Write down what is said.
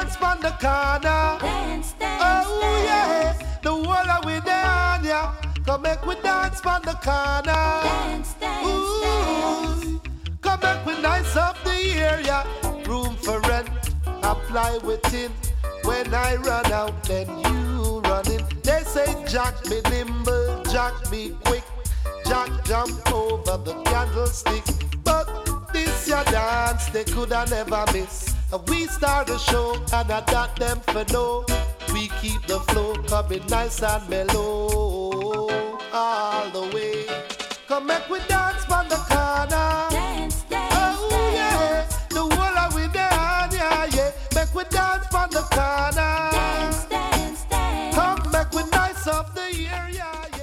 dance on the corner. Dance, dance, Oh dance. yeah, the whole of we down, yeah. Come make we dance on the corner. Dance, dance, Ooh, come make we nice up the area. Room for rent, apply within. When I run out, then you run in. They say Jack me nimble, Jack me quick. Jack jump over the candlestick. But this your dance, they coulda never miss. We start the show, and I got them for know. We keep the flow coming nice and mellow all the way. Come make we dance on the corner. Dance, dance, Oh yeah, the whole of we down, yeah, yeah. Make we dance on the corner. dance, dance, dance. Come make we nice up the area.